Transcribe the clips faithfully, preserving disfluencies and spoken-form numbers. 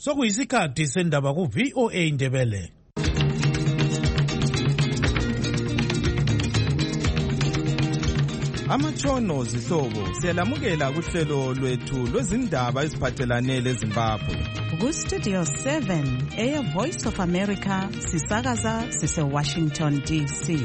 sokuyisikhathi sendaba ku V O A Indebele. Amatshono zihlobo siyalamukela kuhlelo lwethu lwezindaba eziphathelane leZimbabwe. Ku Studio seven eya Voice of America sisakaza sise Washington D C.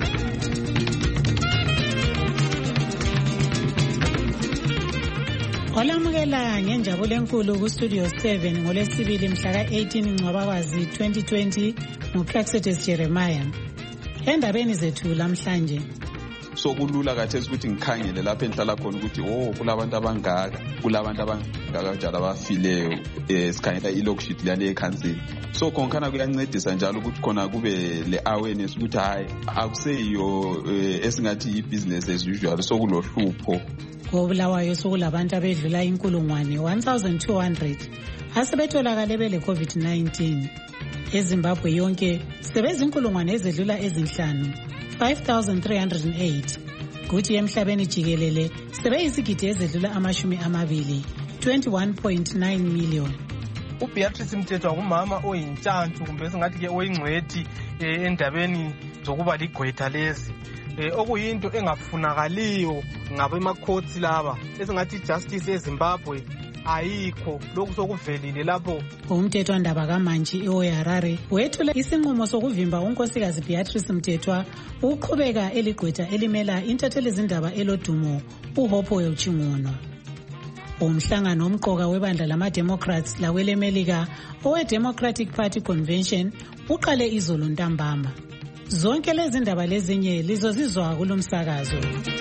Olamukela ngenjabulo enkulu ku Studio seven ngolesibili mhla ka eighteen Ncwabakazi twenty twenty nguPlaxides Jeremiah. Endabeni zethu lamhlanje so kulula kathesi ukuthi ngikhangele lapha enhlala khona ukuthi oh kulabantu abangaka kulabantu abangaka njalo abafileyo esikhangela ilokshit lale eCouncil. So konkhana kuyancedisa njalo ukuthi khona kube le awareness ukuthi hayi akuseyiyo esingathi ibusiness as usual so kulohlupho. Ngobulawayo sokulabantu abedlula inkulungwane one thousand two hundred asebetholakale bele COVID nineteen. EZimbabwe yonke sebezinkulungwane ezedlula ezinhlanu five thousand three hundred eight. Kuthi emhlabeni jikelele sebeyizigidi ezedlula amashumi amabili twenty-one point nine million. uBeatrice Mthethwa ngumama oyintshantshu kumbe singathi ke oyingcwethi endabeni zokuba ligqwetha lezi okuyinto engafunakaliyo ngabemakhosi laba esingathi justice eZimbabwe ayikho lokhu sokuvelile lapho. Umthethwa ndaba kaMantshi eHarare wethule isinqumo sokuvimba unkosikazi Beatrice Mthethwa ukuqhubeka eligqwetha elimela intatheli izindaba elodumo uHopho Yochingono. Umhlangano omqoka webandla lama-Democrats lawelemelika owe-Democratic Party Convention uqale izolo ntambama. Zonke lezi ndaba lezinye lizozizwa kulomsakazo.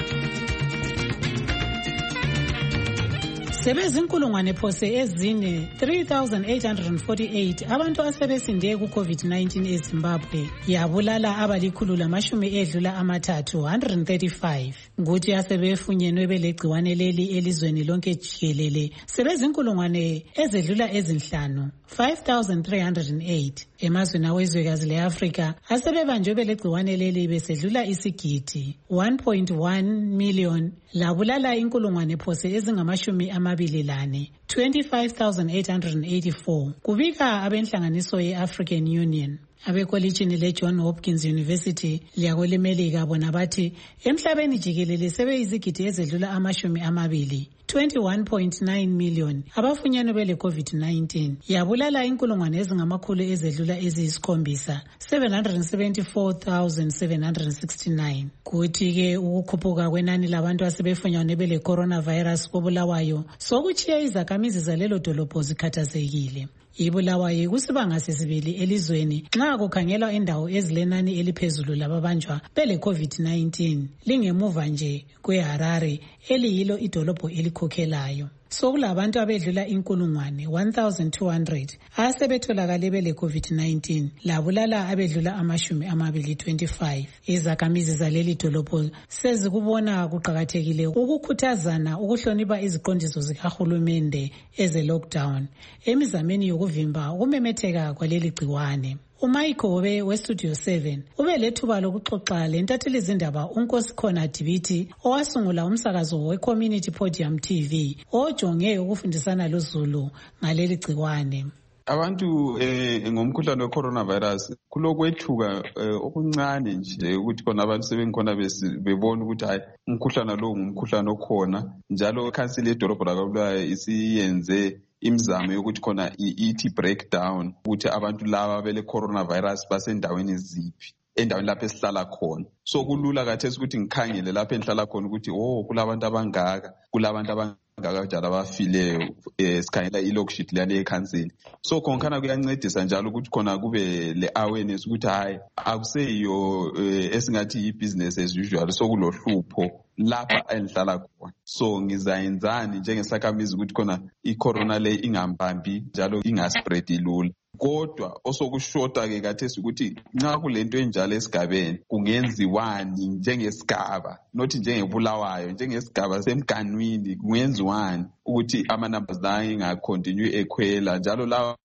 Sebezinkulungwane phose ezine three thousand eight hundred forty-eight abantu asebesinde ku COVID nineteen eZimbabwe yabulala abalikhulu lamashumi edlula amathathu one hundred thirty-five. Nguthi asebefunyenwe belegciwane leli elizweni lonke jikelele sebezinkulungwane ezedlula ezinhlanu five thousand three hundred eight. Emazweni awezwekazi leAfrika asebebanjwe belegciwane leli besedlula isigidi one point one million labulala inkulungwane phose ezingamashumi amabili lane twenty-five thousand eight hundred eighty-four. Kubika abenhlanganiso ye-African Union. Abekolitshini le-John Hopkins University liyakwemelika bona bathi emhlabeni jikelele sebeyizigidi ezedlula amashumi amabili twenty-one point nine million abafunyanwe bele COVID nineteen yabulala inkulungwane ezingamakhulu ezedlula eziyisikhombisa seven hundred seventy-four thousand seven hundred sixty-nine. Kuthi ke ukukhuphuka kwenani labantu asebefunyanwe bele coronavirus kobulawayo sokuchiya izakhamizi zalelo dolobho zikhathazekile. Ibulawayo kusibanga sesibili elizweni nxa kukhangelwa indawo ezilenani eliphezulu lababanjwa bele COVID nineteen lingemuva nje kweHarare eliyilo idolobho elikhokhelayo. Sokulabantu abedlula inkulungwane one thousand two hundred asebetholakale bele COVID nineteen labulala abedlula amashumi amabili twenty-five. Izakhamizi zaleli dolobho sezikubona kuqakathekile ukukhuthazana ukuhlonipha iziqondiso zikahulumende eze lockdown emizameni yokuvimba ukumemetheka kwaleli gciwane. uMayigobe weStudio seven ube lethuba lokuxoxa lentatheli izindaba uNkosikhona Dibiti owasungula umsakazo weCommunity Podium T V ojonge ukufundisana loZulu ngaleli gciwane. Abantu eh ngomkhuhlane weCoronavirus kulokwethuka okuncane nje ukuthi khona abantu sebengikhona bebona ukuthi hayi umkhuhlane lo ngumkhuhlane okhona njalo iCouncil yedolobho lakwaBulawayo isiyenze imizamo yokuthi khona ithi breakdown ukuthi abantu laba bele coronavirus basendaweni ziphi endaweni lapho esihlala khona. So kulula kathesi ukuthi ngikhangele lapha enhlala khona ukuthi oh kulabantu abangaka kulabantu abangaka njalo abafileyo esikhangela ilokshit lale eCouncil. So konkhana kuyancedisa njalo ukuthi khona kube le awareness ukuthi hayi akuseyiyo esingathi ibusiness as usual so kulohlupho lapha enhlala khona. So ngizayenzani njengesakhamizi ukuthi khona icorona le ingambambi njalo ingaspread lula. Kodwa osokushota ke kathesi ukuthi nxa kulento enjalo esigabeni kungenziwani njengesigaba not njengebulawayo njengesigaba semganwini kungenziwani ukuthi ama numbers la inga continue ekhwela njalo lawa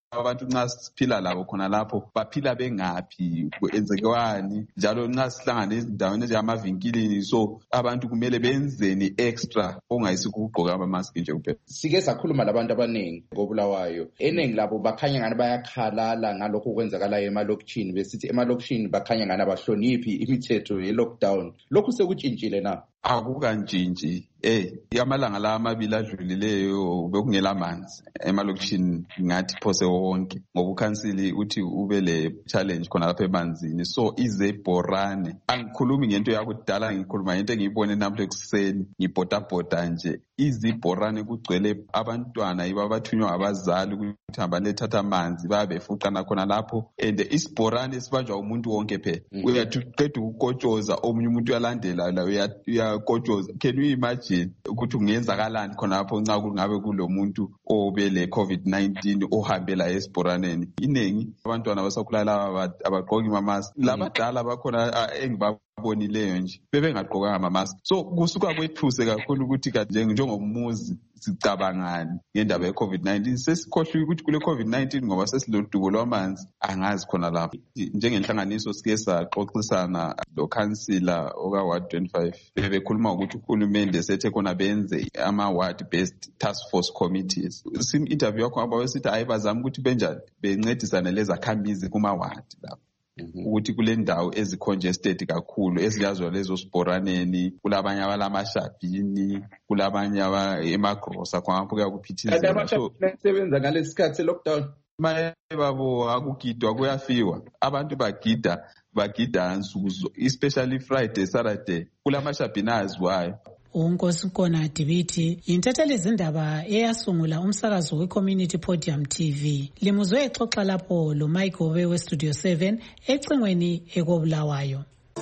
abantu nxa siphila labo khona lapho baphila bengaphi kwenzekewani njalo nxa sihlangana ezindaweni ezamavinkilini so abantu kumele benzeni extra ongayisiko ukugqoka ama-mask nje kuphela. Sike sakhuluma labantu abaningi koBulawayo, eningi labo bakhanya ngani bayakhalala ngalokho okwenzakalayo emalokishini besithi emalokishini bakhanya ngani abahloniphi imithetho ye-lockdown. Lokhu sekutshintshile na? Akukantshintshi. Eh, amalanga la amabili adlulileyo bekungela manzi emalokishini ngathi phose wonke ngoba ukhansili uthi ube le challenge khona lapha emanzini so izebhorane. Angikhulumi ngento yakudala, ngikhuluma ngento engiyibone namhla ekuseni ngibhodabhoda nje. Izibhorane kugcwele abantwana yibo abathunywa abazali ukuthi hamba lethatha amanzi babefuqana khona lapho and isibhorane sibanjwa umuntu wonke phela. Uyathi uqeda ukukotshoza omunye umuntu uyalandela la uyakotshoza. Can you imagine ukuthi kungenzakalani khona lapho nxa kungabe kulomuntu obele covid nineteen ohambela esibhoraneni? Inengi abantwana basakhula laba abagqoki ama-mask, labadala bakhona engibabonileyo nje bebengagqokanga ama-mask. So kusuka kwethuse kakhulu ukuthi njengomuzi sicabangani ngendaba ye-covid nineteen. Sesikhohlwe ukuthi kule covid nineteen ngoba sesilodubo lwamanzi angazi khona lapho. Njengenhlanganiso sike saxoxisana lo-councillor oka-Ward twenty-five bebekhuluma ukuthi uhulumende sethe khona benze ama-ward based task force committees. Sim-interview yakho abawesithi hayi bazama ukuthi benjani bencedisane lezakhamizi kuma-ward lapho ukuthi kule ndawo ezi-congested kakhulu eziyazwa lezo sibhoraneni, kulabanye abalamashabhini, kulabanye emagrosa khonapho kuyakuphithizela. So sebenza ngalesi sikhathi se-lockdown maye babo akugidwa kuyafiwa, abantu bagida bagida nsuku especially Friday Saturday kulamashabhini azwayo. uNkosi Nkona Dibiti yintatheli izindaba eyasungula umsakazo we-Community Podium T V. Limuzwe exoxa lapho lo Mike Obe we Studio seven ecingweni ekoBulawayo.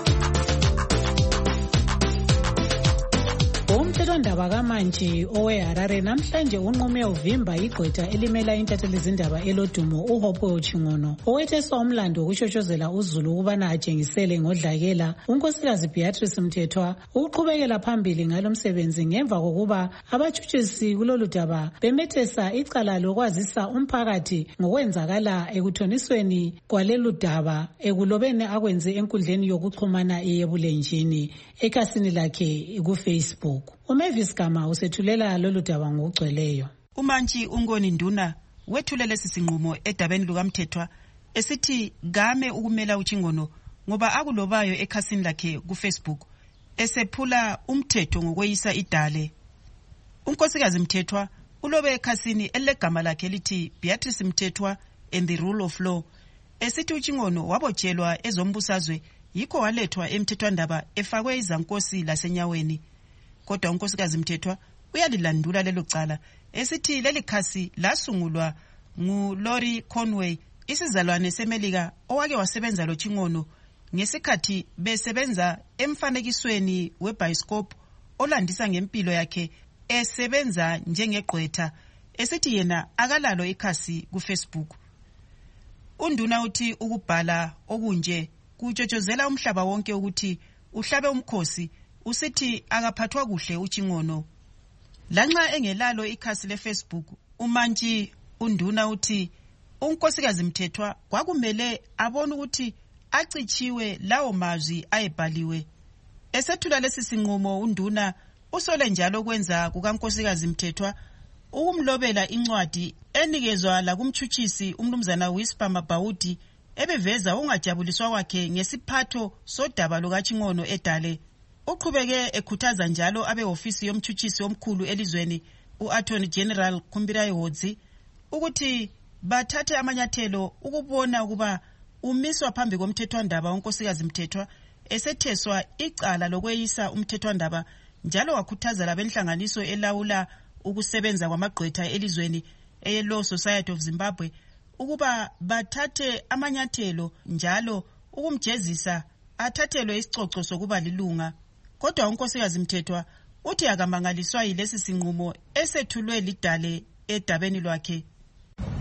Umthethwandaba kaMantshi oweHarare namhlanje unqume uvimba igqwetha elimela intatheli izindaba elodumo uHopwe Chingono owetheswa umlando wokushotshozela uZulu ukubana atshengisele ngodlakela. uNkosikazi Beatrice Mthethwa uqhubekela phambili ngalomsebenzi ngemva kokuba abatshutshisi kulolu daba bemethesa icala lokwazisa umphakathi ngokwenzakala ekuthonisweni kwalelu daba ekulobeni akwenze enkundleni yokuxhumana eyebulenjini ekhasini lakhe kuFacebook. uMavis Gama usethulela lolu daba ngokugcweleyo. uMantshi uNkoni Nduna wethule lesi sinqumo edabeni lukaMthethwa esithi game ukumela uChingono ngoba akulobayo ekhasini lakhe kuFacebook esephula umthetho ngokweyisa idale. uNkosikazi Mthethwa ulobe ekhasini elegama lakhe lithi Beatrice Mthethwa and the Rule of Law esithi uChingono wabotshelwa ezombusazwe yikho walethwa emthethwandaba efakwe izankosi lasenyaweni. Kodwa uNkosikazi Mthethwa uyalilandula lelo cala esithi leli khasi lasungulwa nguLaurie Conway isizalwane seMelika owake wasebenza lo Chingono ngesikhathi besebenza emfanekisweni weBioscope olandisa ngempilo yakhe esebenza njengegqwetha esithi yena akalalo ikhasi kuFacebook. uNduna uthi ukubhala okunje kutshotshozela umhlaba wonke ukuthi uhlabe umkhosi usithi akaphathwa kuhle uChingono. Lanxa engelalo ikhasi leFacebook, uMantshi uNduna uthi uNkosikazi Mthethwa kwakumele abone ukuthi acitshiwe lawo mazwi ayebhaliwe. Esethula lesi sinqumo uNduna usole njalo kwenza kukaNkosikazi Mthethwa ukumlobela incwadi enikezwa la kumtshutshisi umnumzana Whisper Mabhawudi ebeveza ungajabuliswa kwakhe ngesiphatho sodaba lukaChingono edale. Uqhubeke ekhuthaza njalo abehofisi yomtshutshisi omkhulu elizweni uAttorney General Kumbirayi Hodzi ukuthi bathathe amanyathelo ukubona ukuba umiswa phambi komthethwandaba uNkosikazi Mthethwa esetheswa icala lokweyisa umthethwandaba njalo wakhuthaza labenhlanganiso elawula ukusebenza kwamagqwetha elizweni eyeLaw Society of Zimbabwe ukuba bathathe amanyathelo njalo ukumjezisa athathelwe isicoco sokuba lilunga. Kodwa uNkosikazi Mthethwa uthi akamangaliswa yilesi sinqumo esethulwe lidale edabeni lwakhe.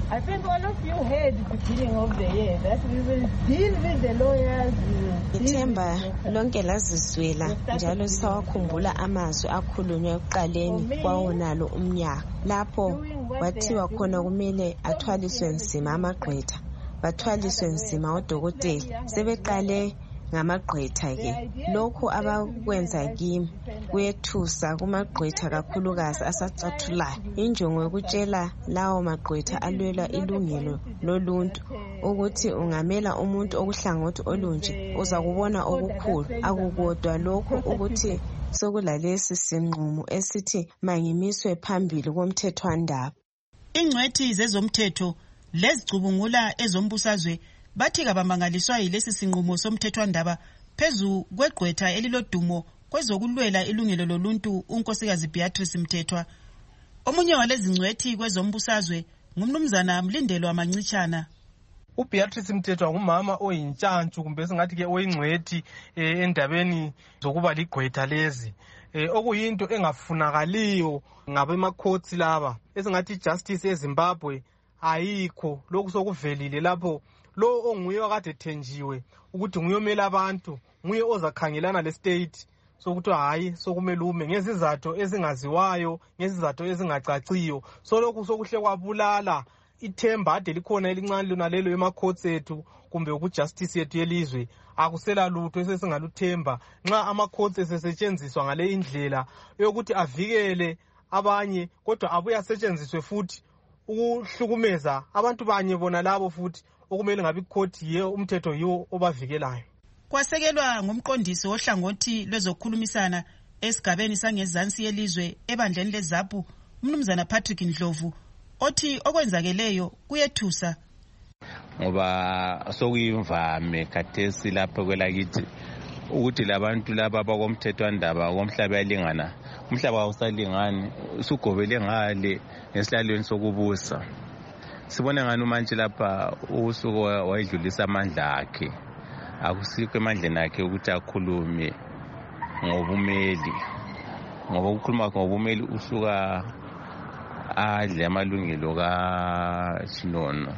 I think all of you heard at the beginning of the year that we will deal with the lawyers. Ithemba lonke laziswela njalo sawakhumbula amazwi akhulunywa ekuqaleni kwawonalo umnyaka lapho wathiwa khona kumele athwaliswe nzima amagqwetha bathwaliswe nzima odokotela sebeqale ngamagqwetha ke lokho abakwenza kimi kuyethusa kumagqwetha kakhulukazi asacathulayo injongo yokutshela lawo magqwetha alwela ilungelo loluntu ukuthi ungamela umuntu okuhlangothi olunje uza kubona okukhulu akukodwa lokho ukuthi sokulalesi sinqumo esithi mangimiswe phambili komthethwandaba. Ingcwethi zezomthetho lezicubungula ezombusazwe bathi kabamangaliswa yilesi sinqumo somthethwandaba phezu kwegqwetha elilodumo kwezokulwela ilungelo loluntu unkosikazi Beatrice Mthethwa. Omunye walezi ngcwethi kwezombusazwe ngumnumzana Mlindelwa Mancitshana. uBeatrice Mthethwa ngumama oyintshantshu kumbe singathi ke oyingcwethi endabeni zokuba ligqwetha lezi okuyinto engafunakaliyo ngabemacourts laba esingathi justice eZimbabwe ayikho lokhu sokuvelile lapho lo onguye wakade thenjiwe ukuthi nguyomela abantu nguye ozakhangelana le state sokuthi hayi sokumele ume ngezizathu ezingaziwayo ngezizathu ezingacaciyo so lokhu sokuhle kwabulala ithemba ade likhona elincane lona lelo emacourts ethu kumbe ukujustice yethu yelizwe akusela lutho esesingaluthemba nxa amacourts esesetshenziswa ngale indlela yokuthi avikele abanye kodwa abuya asetshenziswe futhi ukuhlukumeza abantu banye bona labo futhi okumele ngabe icourt yiyo umthetho yiwo obavikelayo. Kwasekelwa ngumqondisi wohlangothi lwezokhulumisana esigabeni sangezansi yelizwe ebandleni leZAPU umnumzana Patrick Ndlovu othi okwenzakeleyo kuyethusa ngoba sokuyimvame khathesi lapho kwelakithi ukuthi labantu laba bakomthethwandaba komhlaba yalingana umhlaba awusalingani usugobele ngale nesihlalweni sokubusa sibone ngani manje lapha usuku wayidlulisa amandla akhe akusikho emandleni akhe ukuthi akhulume ngobumeli ngoba ukukhuluma ngobumeli usuka adle amalungelo kaChinono.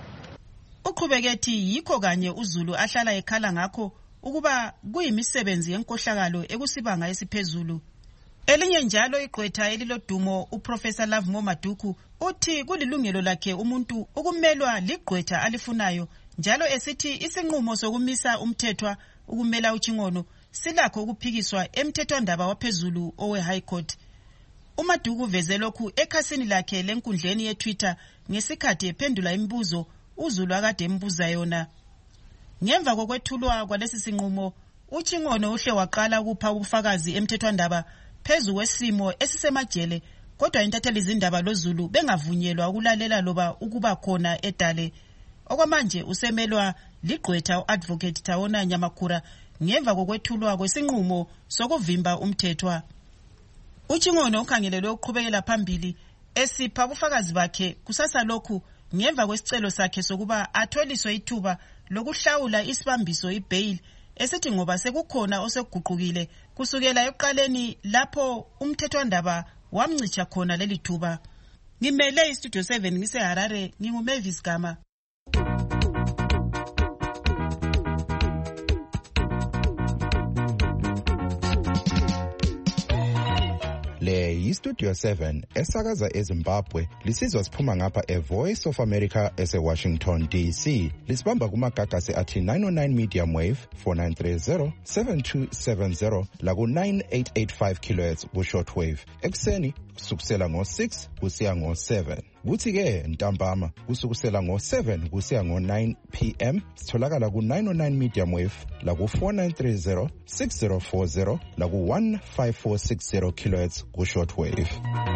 Uqhubekethi yikho kanye uZulu ahlala ekhala ngakho ukuba kuyimisebenzi yenkohlakalo ekusibanga esiphezulu. Elinye njalo igqwetha elilodumo uProfessor Lovemo Maduku uthi kulilungelo lakhe umuntu ukumelwa ligqwetha alifunayo njalo esithi isinqumo sokumisa umthethwa ukumela uChingono silakho ukuphikiswa emthethwandaba waphezulu owe High Court. uMaduku veze lokhu ekhasini lakhe lenkundleni yeTwitter ngesikhathi ephendula imibuzo uZulu akade embuza yona. Ngemva kokwethulwa kwalesi sinqumo uChingono uhle waqala ukupha ubufakazi emthethwandaba phezu kwesimo esisemajele kodwa intatheli izindaba loZulu bengavunyelwa ukulalela loba ukuba khona edale. Okwamanje usemelwa ligqwetha uAdvocate Tawona Nyamakura ngemva kokwethulwa kwesinqumo sokuvimba umthethwa. uChingono ukhangelelwe ukuqhubekela phambili esipha ubufakazi bakhe kusasa lokhu ngemva kwesicelo sakhe sokuba atholiswe ithuba lokuhlawula isibambiso ibail esithi ngoba sekukhona oseguqukile kusukela eqaleni lapho umthethwandaba wamncicha khona leli thuba. Ngimele iStudio seven ngise Harare nginguMavis Gama. Le yiStudio seven esakaza eZimbabwe lisizwa siphuma ngapha eVoice of America eseWashington D C. Lisibamba kumagagasi athi nine oh nine medium wave four nine three zero seven two seven zero laku nine eight eight five kilohertz ku shortwave. Ekseni kusukusela ngo six kusiya ngo seven. Kuthi ke ntambama kusukusela ngo seven kusiya ngo nine p m sitholakala ku nine oh nine medium wave laku four nine three zero six zero four zero laku one five four six zero kilohertz ku shortwave.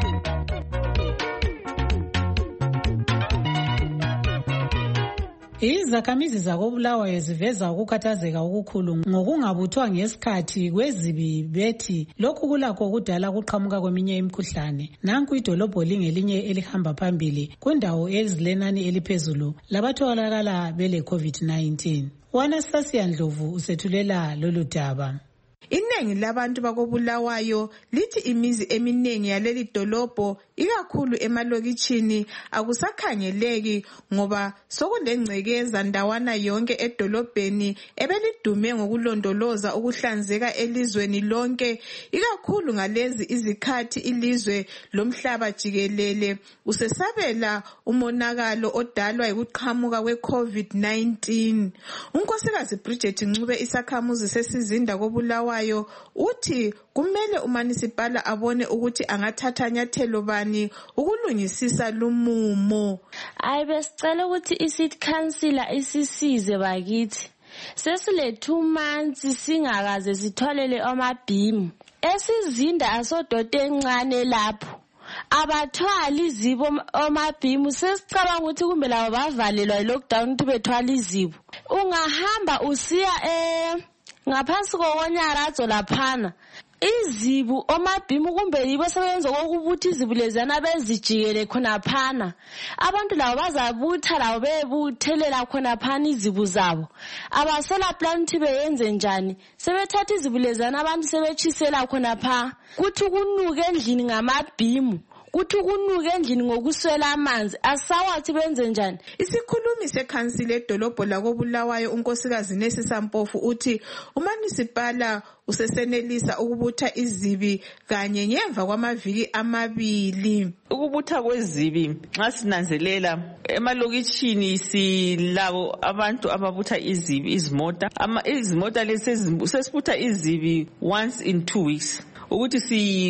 Izakhamizi zakoBulawayo ziveza ukukhathazeka okukhulu ngokungabuthwa ngesikhathi kwezibi bethi lokhu kulakho kudala kuqhamuka kweminye imikhuhlane. Nanku idolobho lingelinye elihamba phambili kundawo ezilenani eliphezulu labatholakala bele COVID nineteen. Anastasia Ndlovu usethulela lolu daba. Iningi labantu bakobulawayo lithi imizi eminingi yaleli dolobho ikakhulu emalokitshini akusakhangeleki ngoba sokulengcekeza ndawana yonke edolobheni ebelidume ngokulondoloza ukuhlanzeka elizweni lonke, ikakhulu ngalezi izikhathi ilizwe lomhlaba jikelele usesabela umonakalo odalwa yikuqhamuka kwe-COVID nineteen. Unkosikazi Bridget Ncube, isakhamuzi sesizinda koBulawayo, uthi kumele umanisipala abone ukuthi angathatha nyathelo bani ukulungisisa lumumo. Ayibesicela ukuthi i-city councilor isisize bakithi. Sesile two months singakaze sitholele amabhimu. Esizinda asododa encane lapho. Abathwali izibo omabhimu sesicabanga ukuthi kumbe labo bavalelwa i-lockdown ukuthi bethwala izibo. Ungahamba usiya eh ngaphansi kokonyaradzo laphana. Izibu omabhimu kumbe yibo sebenza kokubuthi izibu lezana bezijikele khona phana. Abantu labo bazabutha labo bebuthelela khona phana izibu zabo. Abasela plan ukuthi beyenze njani. Sebethatha izibu lezana abantu sebechisela khona pha. Kuthi kunuke endlini ngamabhimu. Kuthi kunuke endlini ngokuswela amanzi. Asawathi benze njani? Isikhulumi sekhansile edolobho lakoBulawayo unkosikazi Nesi Sampofu uthi umanisipala usesenelisa ukubutha izibi kanye ngemva kwamaviki amabili. Ukubutha kwezibi nxa sinanzelela emalokitshini silabo abantu ababutha izibi izimota. Ama izimota lezi sesibutha izibi once in two weeks. Ukuthi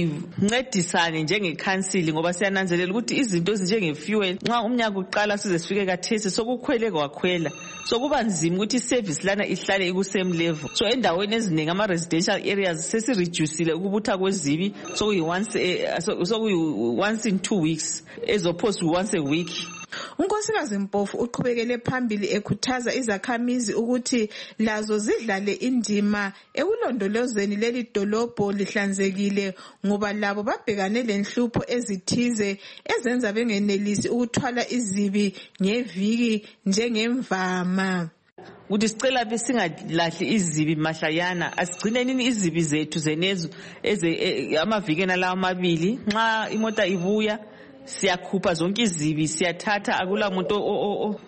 sincedisane njengekhansili ngoba siyananzelela ukuthi izinto ezinjenge fuel nxa umnyaka uqala size sifike kathesi sokukhwele kwakhwela sokuba nzima ukuthi service lana ihlale iku same level. So endaweni eziningi ama residential areas sesireducile ukubutha kwezibi sokuyi once sokuyi once in two weeks as opposed to once a week. Unkosikazi Mpofu uqhubekele phambili ekhuthaza izakhamizi ukuthi lazo zidlale indima ekulondolozeni leli dolobho lihlanzekile ngoba labo babhekane lenhlupho ezithize ezenza bengenelisi ukuthwala izibi ngeviki njengemvama. Ukuthi sicela besingalahli izibi mahlayana, asigcineni izibi zethu zenezo eze amavikena lawo amabili. Nxa imota ibuya siyakhupha zonke izibi, siyathatha, akula muntu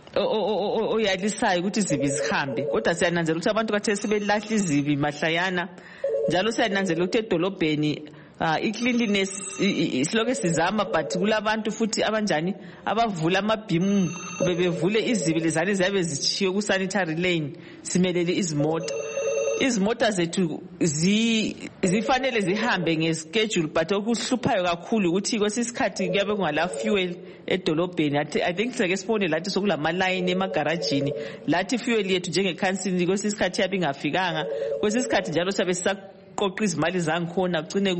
oyalisayo ukuthi izibi zihambe. Kodwa siyananzela ukuthi abantu kathesi belahla izibi mahlayana. Njalo siyananzela ukuthi edolobheni i-cleanliness siloke sizama, but kulabantu futhi abanjani abavula amabhimu bebevule izibi lezane ziyabe zichiwe ku sanitary lane simelele izimota. Izimota zethu zifanele zihambe ngeschedule, but okuhluphayo kakhulu ukuthi kwesisikhathi kuyabe kungala fuel edolobheni. I think sike sibone lathi sokulama line emagarajini lathi fuel yethu njengekhansili kwesisikhathi yabe ingafikanga. Kwesisikhathi njalo siyabe sisaqoqa izimali zangikhona ugcine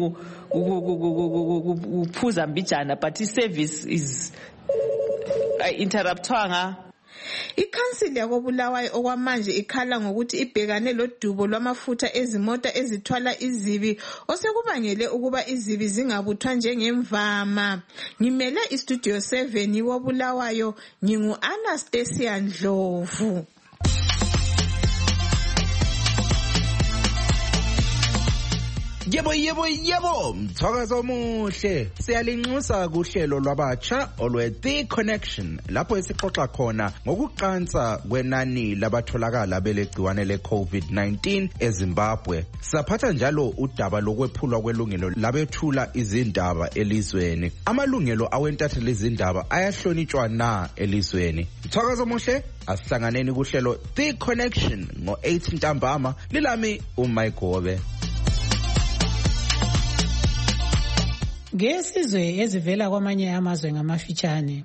kuphuza mbijana, but i-service is interruptwanga. Ikhansili yakoBulawayo okwamanje ikhala ngokuthi ibhekane lodubo lwamafutha ezimota ezithwala izibi osekubangele ukuba izibi zingabuthwa njengemvama. Ngimele istudio seven yoBulawayo, ngingu Anastasia Ndlovu. Yebo yebo yebo, mthakazo omuhle. Siyalinxusa kuhlelo lwabatsha olwe The Connection lapho esixoxa khona ngokuqansa kwenani labatholakala belegciwane le COVID nineteen eZimbabwe. Saphatha njalo udaba lokwephulwa kwelungelo labethula izindaba elizweni. Amalungelo awentatheli izindaba ayahlonitshwa na elizweni? Mthakazo omuhle, asihlanganeni kuhlelo The Connection ngo eight ntambama. Lilami uMayigobe. Ngesizwe ezivela kwamanye amazwe ngamafitshane.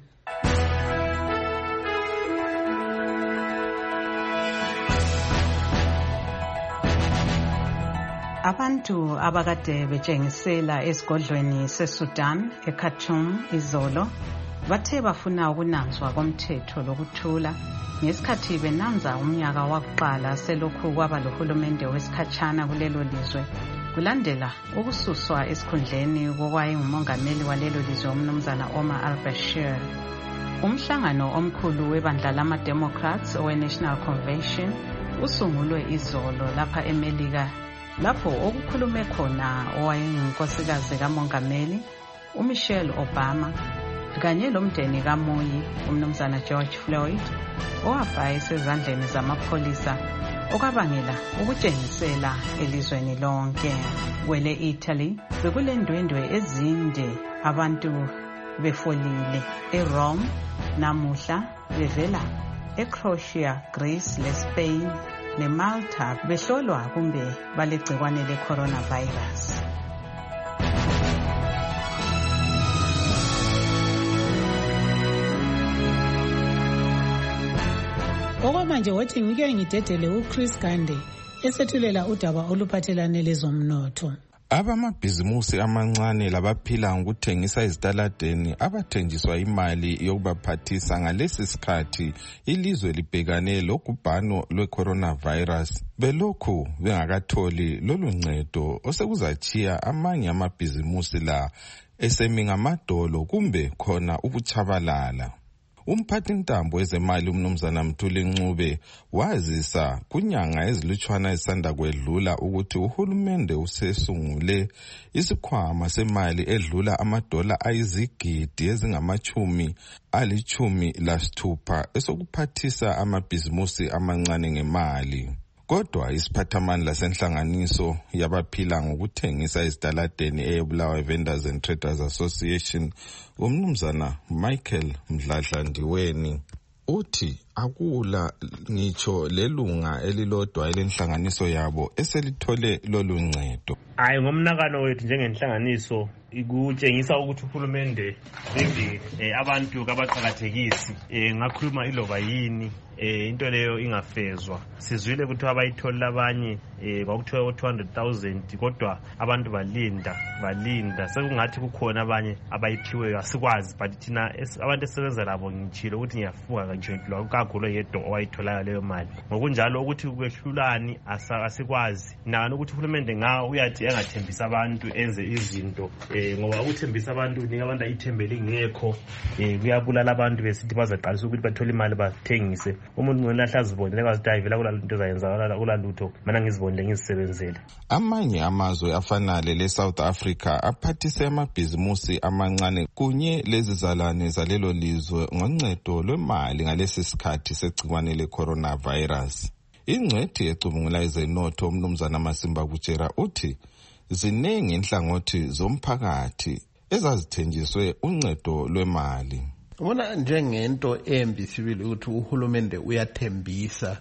Abantu abakade betshengisela esigodlweni seSudan eKhartoum izolo bathe bafuna ukunanzwa komthetho lokuthula ngesikhathi benanza umnyaka wakuqala selokhu kwaba lohulumende wesikhatshana kulelo lizwe kulandela ukususwa esikhundleni kokwayengumongameli walelo lizwe umnumzana Omar al-Bashir. Umhlangano omkhulu webandla lama-Democrats owe-National Convention usungulwe izolo lapha eMelika, lapho okukhulume khona owayengunkosikazi kamongameli uMichelle Obama kanye lomndeni kaMoyi umnumzana George Floyd owafa esezandleni zamapholisa okwabangela ukutshengisela elizweni lonke. Kwele Italy bekulendwendwe ezinde abantu befolile eRome namuhla bevela eCroatia, Greece leSpain neMalta behlolwa kumbe balegcikwane le-coronavirus. Okwamanje wathi ngike ngidedele uChris Gande esethulela udaba oluphathelane lezomnotho. Abamabhizimusi amancane labaphila ngokuthengisa izitaladeni abathenjiswa imali yokubaphathisa ngalesi sikhathi ilizwe libhekane logubhano lwe-coronavirus belokhu bengakatholi lolu ncedo osekuzachiya amanye amabhizimusi la esemi ngamadolo kumbe khona ukuchabalala. Umphathintambo wezemali umnumzana Mthuli Ncube wazisa kunyanga ezilutshwana esanda kwedlula ukuthi uhulumende usesungule isikhwama semali edlula amadola ayizigidi ezingamachumi alichumi lasithupha esokuphathisa amabhizimusi amancane ngemali. Kodwa isiphathamandla senhlanganiso yabaphila ngokuthengisa izitaladeni eBulawayo Vendors and Traders Association umnumzana Michael Mdladlandiweni uthi akula ngitsho lelunga elilodwa elenhlanganiso yabo eselithole lolu ncedo. Hayi ngomnakano wethu njengenhlanganiso ikutshengisa ukuthi uhulumende maybe eh, abantu abaqhakathekisi eh, ngakhuluma iloba yini eh, into leyo ingafezwa. Sizwile ukuthi abayithola abanye eh, kwakuthiwa two hundred thousand kodwa abantu balinda balinda sekungathi kukhona abanye abayiphiweyo asikwazi but thina abantu esebenza labo ngitshilo ukuthi ngiyafunga kanjalo akagulo yedwa owayithola leyo mali. Ngokunjalo ukuthi kwehlulani asikwazi nani ukuthi uhulumende nga uyathi engathembisa abantu enze izinto eh, ngoba ukuthembisa abantu nika abantu ayithembele ngekho eh, kuyabulala abantu besithi bazaqalisa ukuthi bathole imali bathengise. Umuntu ngolahla azibonele kwazidayivela kulalento zayenza kulalutho mana ngizibonele ngizisebenzele. Amanye amazwe afanale le South Africa aphathise amabhizimusi amancane kunye lezizalwane zalelo lizwe ngoncedo lwemali ngalesi sikhathi segciwane le-coronavirus. Ingcwethi ecubungula ezenotho umnumzana Masimba Kutshera uthi ziningi inhlangothi zomphakathi ezazithenjiswe uncedo lwemali. Ubona njengento embi sibili ukuthi uhulumende uyathembisa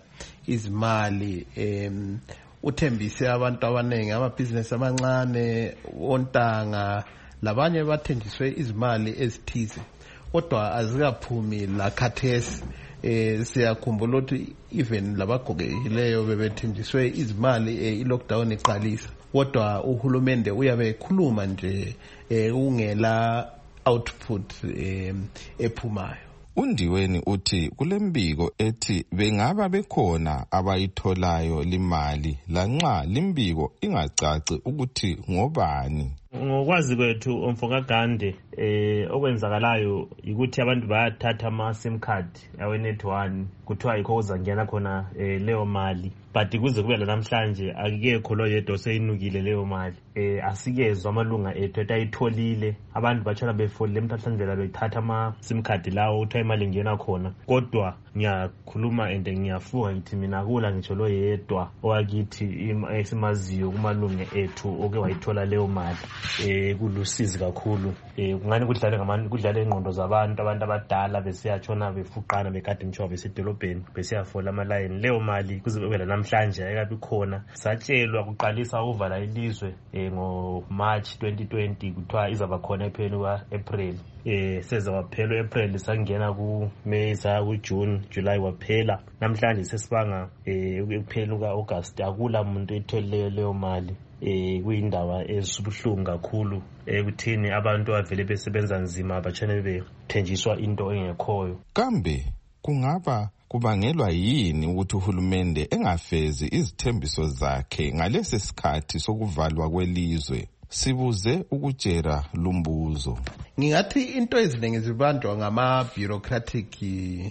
izimali em uthembise abantu abaningi amabhizinesi amancane ontanga labanye bathenjiswe izimali ezithize kodwa azikaphumi la khathesi. Eh siyakhumbula ukuthi even labagogekileyo bebethenjiswe izimali eh, i-lockdown iqalisa kodwa uhulumende uyabe ekhuluma nje eh, ungela output eh, ephumayo. Undiweni uthi kulembiko ethi bengaba bekhona abayitholayo limali lanxa limbiko ingacaci ukuthi ngobani. Ngokwazi kwethu umfoka Gande eh okwenzakalayo ukuthi abantu bayathatha ama sim card yawe net one kuthiwa yikho uzangena khona eh, leyo mali but kuze kube namhlanje akekho lo yedwa seyinukile leyo mali eh asikezwe amalunga ethu etayitholile abantu batshona befolile emthahlandlela bethatha ama sim card lawo uthiwa imali ingena khona kodwa ngiyakhuluma and ngiyafunga ngithi mina kula ngitsho lo yedwa owakithi esimaziyo kumalunga ethu oke wayithola leyo mali. Eh kulusizi kakhulu eh kungani kudlale ngamani kudlale ingqondo zabantu abantu abadala besiyatshona befuqana bekade ngisho besedolobheni besiyafola ama line leyo mali kuzobela namhlanje ayikabi khona. Satshelwa kuqalisa uvala ilizwe eh ngo March twenty twenty kuthiwa izaba khona epheni kwa April eh seza waphela April sangena ku May sa ku June July waphela namhlanje sesibanga eh ukuphela ka August akula umuntu etholile leyo mali. Eh kuyindaba ezibuhlungu kakhulu ekuthini abantu avele besebenza nzima abachane bethenjiswa into engekhoyo. Kambe kungaba kubangelwa yini ukuthi uhulumende engafezi izithembiso zakhe ngalesi sikhathi sokuvalwa kwelizwe? Sibuze ukutshera lumbuzo. Ngingathi into eziningi zibanjwa ngama bureaucratic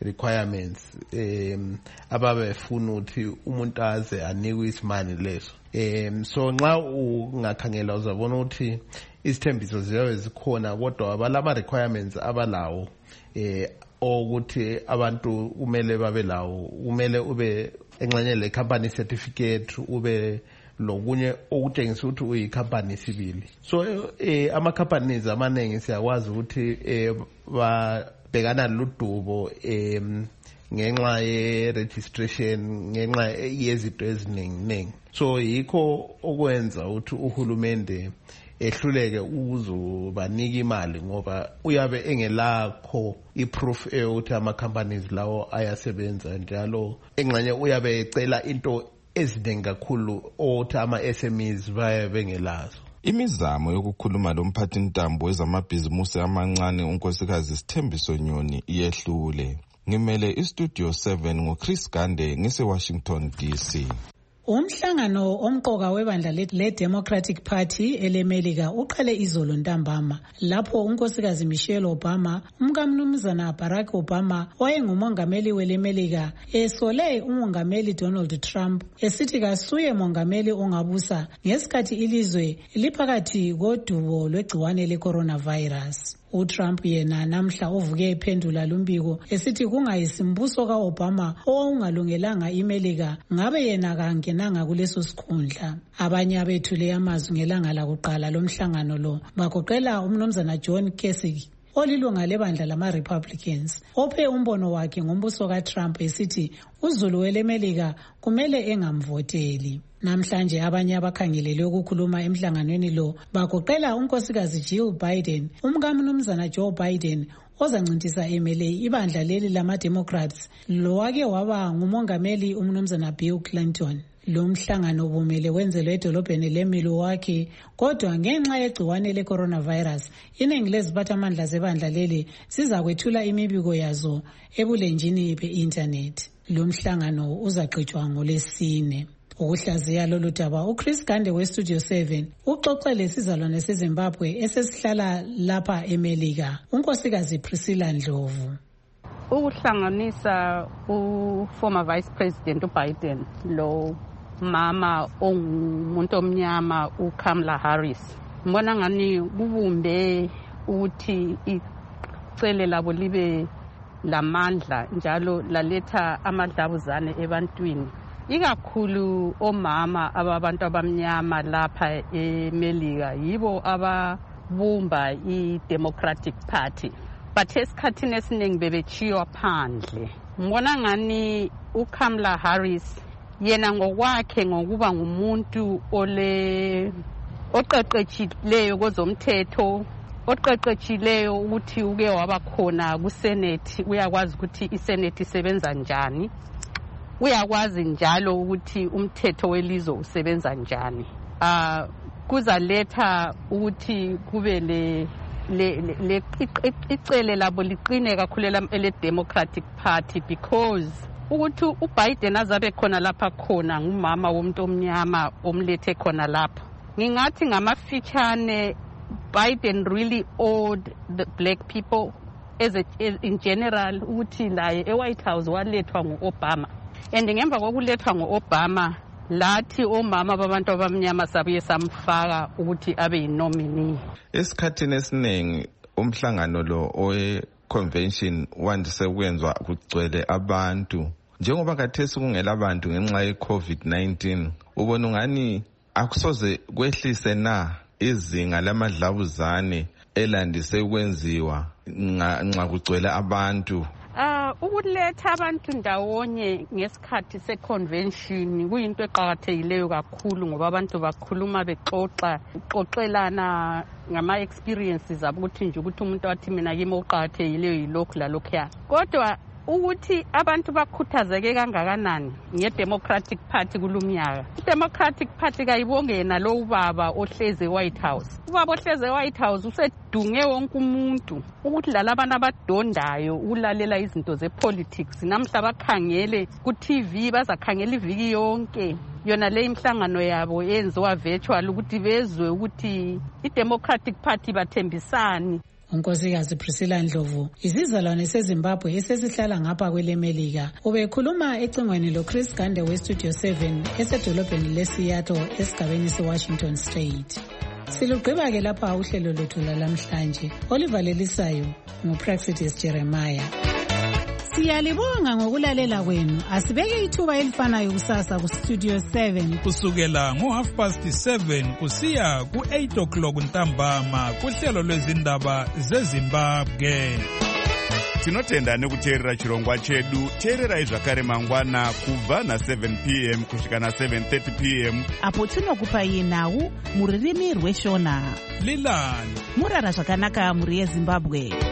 requirements um ababefuna ukuthi umuntu aze anikwe isimani leso. Um so nxa ungakhangela uzabona ukuthi isithembiso ziyabe zikhona kodwa abalama requirements abalawo eh ukuthi abantu kumele babe lawo, kumele ube engxenye le company certificate, ube lokunye okutshengisa ukuthi uyicompany sibili. So eh ama companies amaningi siyakwazi ukuthi eh babhekana ludubo em ngenxa ye registration, ngenxa yezinto eziningi ningi. So yikho okwenza ukuthi uhulumende ehluleke ukuzobanika imali ngoba uyabe engelakho iproof ukuthi ama companies lawo ayasebenza njalo, engxenye uyabe ecela into eziningi kakhulu othi ama S M Es baye bengelazo. Imizamo yokukhuluma lomphathintambo wezamabhizimusi amancane unkosikazi Sithembiso Nyoni iyehlule. Ngimele istudio seven ngoChris Gande ngise-Washington D C. Umhlangano omqoka webandla le-Democratic Party elemelika uqale izolo ntambama lapho unkosikazi Michelle Obama, umkamnumzana Barack Obama wayengumongameli welemelika esole umongameli Donald Trump esithi kasuye mongameli ongabusa ngesikhathi ilizwe liphakathi kodubo lwegciwane le-coronavirus. uTrump yena namhla uvuke ephendula lumbiko esithi kungayisimbuso kaObama okungalungelanga imelika ngabe yena kangenanga kuleso sikhundla. Abanye abethule amazwi ngelanga lakuqala lomhlangano lo bagoqela umnumzana John Kasich olilunga lebandla lama-Republicans ophe umbono wakhe ngombuso kaTrump esithi uzulu welemelika kumele engamvoteli. Namhlanje abanye abakhangelele ukukhuluma emhlanganweni lo bagoqela unkosikazi Jill Biden, umkamnumzana Joe Biden ozancintisa emele ibandla leli lama-Democrats lowake waba ngumongameli umnumzana Bill Clinton. Lo mhlangano ubumele wenzelwe edolobheni leMilwaukee kodwa ngenxa yegciwane le-coronavirus iningi leziphathamandla zebandla leli sizakwethula imibiko yazo ebulenjini be-internet. Lo mhlangano uzaqhutshwa ngoLwesine. Ukuhlaziya lolu daba uChris Gande weStudio seven uxoxele sizalwane seZimbabwe esesihlala lapha eMelika unkosikazi Priscilla Ndlovu. Ukuhlanganisa uformer Vice President uBiden lo mama ongumuntu omnyama uKamala Harris, mbona ngani kubumbe ukuthi icele labo libe lamandla njalo laletha amadlabuzane ebantwini, ikakhulu omama ababantu abamnyama lapha eMelika yibo ababumba i-Democratic Party. But esikhathini esiningi bebechiywa phandle. Mbona ngani uKamala Harris yena ngokwakhe ngokuba ngumuntu ole oqeqetshileyo kwezomthetho, oqeqetshileyo ukuthi uke waba khona kuSenate, uyakwazi ukuthi iSenate isebenza njani, uyakwazi njalo ukuthi umthetho welizwe usebenza njani. Ah kuzaletha ukuthi kube le le icele labo liqine kakhulu ele-Democratic Party because ukuthi uBiden azabe khona lapha khona ngumama womuntu omnyama omlethe khona lapha. Ngingathi ngamafitshane Biden really owed the black people as a, in general ukuthi laye eWhite House walethwa nguObama, and ngemva kokulethwa nguObama lathi omama babantu abamnyama sabuye samfaka ukuthi abe yinomini. Esikhathini esiningi umhlangano lo owe convention wandise kwenzwa kugcwele abantu, njengoba kathesi kungela abantu ngenxa ye COVID nineteen. Ubona ngani akusoze kwehlise na izinga lamadlabuzane elandise ukwenziwa nxa kugcwele abantu? Uh, ukuletha abantu ndawonye ngesikhathi se-convention kuyinto eqakathekileyo kakhulu ngoba abantu bakhuluma bexoxa uxoxelana ngama-experiences abo ukuthi nje ukuthi umuntu wathi mina kimi uqakathekileyo yilokhu lalokhuya. Kodwa ukuthi abantu bakhuthazeke kangakanani nge-Democratic Party kulumnyaka. I-Democratic Party kayibonge yena lo ubaba ohleze e-White House. Ubaba ohleze e-White House usedunge wonke umuntu ukuthi lala abantu abadondayo ukulalela izinto ze-politics namhla bakhangele ku-T V, bazakhangela iviki yonke yona le imhlangano yabo yenziwa virtual ukuthi bezwe ukuthi i-Democratic Party bathembisani. unkosikazi Priscilla Ndlovu izizalwane seZimbabwe esesihlala ngapha kwelemelika ubekhuluma ecingweni loChris Gande weStudio seven esedolobheni leSeattle esigabeni seWashington State. Silugqiba-ke lapha uhlelo lwethu lalamhlanje olivalelisayo nguPraxitis Jeremiah. Siyalibonga ngokulalela kwenu. Asibeke ithuba elifanayo kusasa kuStudio seven kusukela ngo half past seven kusiya ku eight o'clock ntambama kuhlelo lwezindaba zeZimbabwe. Tinotenda nekuteerera chirongwa chedu. Teererai zvakare mangwana kubva na seven p m kusvika na seven thirty p m apo tinokupai nhau muririmi rweshona. Lilani murara zvakanaka muri yeZimbabwe.